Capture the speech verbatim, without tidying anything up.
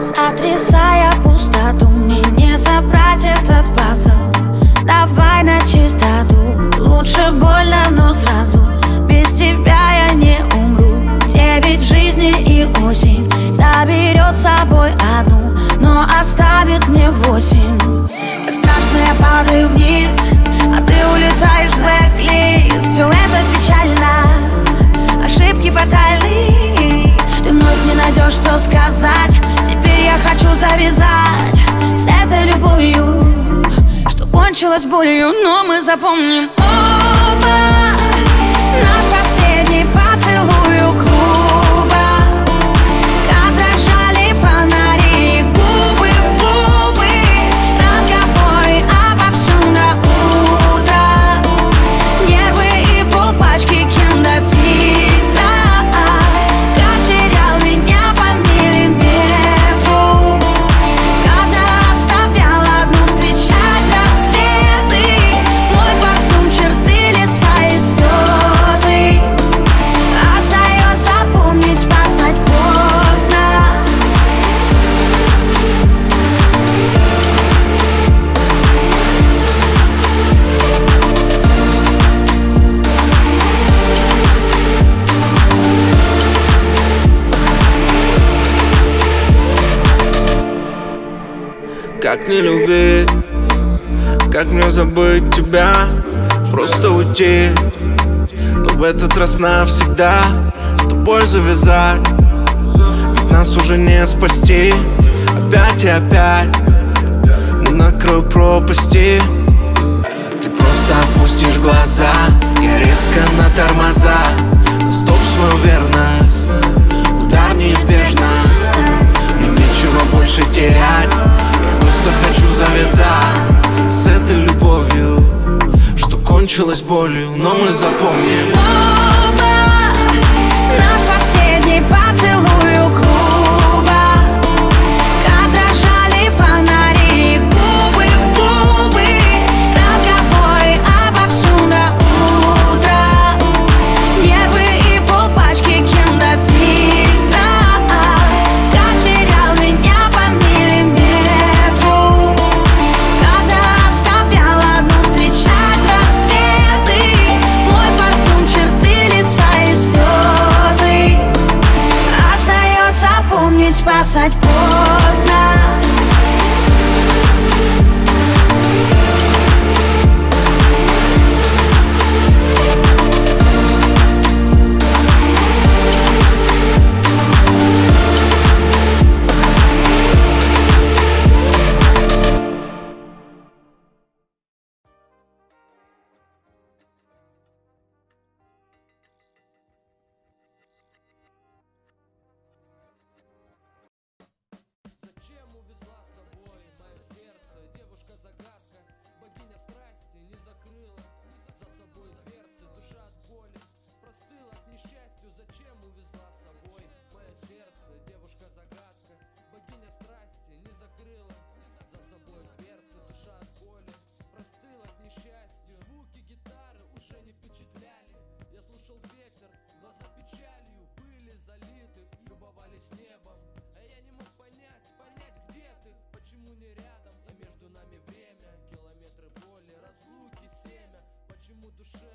Сотрясая пустоту, мне не собрать этот пазл. Давай на чистоту, лучше больно, но сразу. Без тебя я не умру. Девять жизней и осень заберет с собой одну, но оставит мне восемь. Так страшно, я падаю вниз, а ты улетаешь в блэк-лист. Все это печально, ошибки фатальны. Ты вновь не найдешь, что сказать. Теперь я хочу завязать с этой любовью, что кончилось болью, но мы запомним оба наш последний поцелуй у клуба. Как дрожали фонари, губы в губы, разговоры обо всем до утра. Нервы и полпачки киндофита. Как терял меня по миллиметру, когда оставлял одну встречать рассветы. Мой парфюм, черты лица и слезы. Остается помнить, спасать поздно. Как не любить, как мне забыть тебя, просто уйти, но в этот раз навсегда с тобой завязать. Ведь нас уже не спасти, опять и опять мы на краю пропасти. Ты просто опустишь глаза, я резко на тормоза, на стоп свою верность, удар неизбежно. Мне нечего больше терять, я просто хочу завязать с этой любовью, что кончилось болью, но мы запомним Оба наш последний поцелуй у клуба. Как дрожали фонари, губы в губы, разговоры обо всем до утра. Нервы и полпачки киндофита. Как терял меня по миллиметру, когда оставлял одну встречать рассветы. Мой парфюм, черты лица и слезы. Остается помнить, спасать поздно. Зачем увезла с собой мое сердце? Девушка-загадка, богиня страсти не закрыла за собой дверцы. Душа от боли простыла к несчастью. Зачем увезла с собой мое сердце? Девушка-загадка, богиня страсти не закрыла за собой дверцы. Душа от боли простыла к несчастью. Звуки гитары уже не впечатляли. Я слушал ветер, глаза печалью были залиты, любовались небом. А я не мог понять, понять, где ты, почему не рядом. И между нами время, километры боли, разлуки семя. Почему душе